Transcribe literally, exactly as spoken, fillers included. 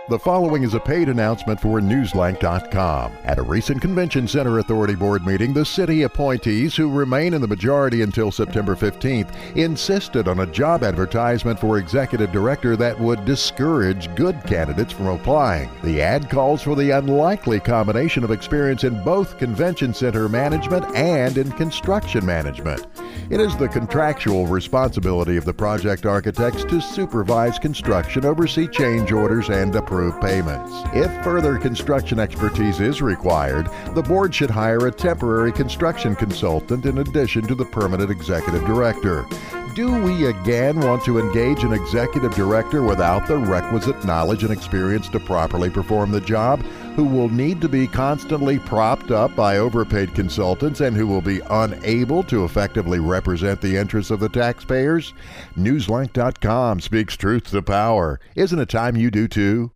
The following is a paid announcement for Newslank dot com. At a recent Convention Center Authority Board meeting, the city appointees, who remain in the majority until September fifteenth, insisted on a job advertisement for executive director that would discourage good candidates from applying. The ad calls for the unlikely combination of experience in both convention center management and in construction management. It is the contractual responsibility of the project architects to supervise construction, oversee change orders, and approve payments. If further construction expertise is required, the board should hire a temporary construction consultant in addition to the permanent executive director. Do we again want to engage an executive director without the requisite knowledge and experience to properly perform the job, who will need to be constantly propped up by overpaid consultants and who will be unable to effectively represent the interests of the taxpayers? Newslank dot com speaks truth to power. Isn't it time you do too?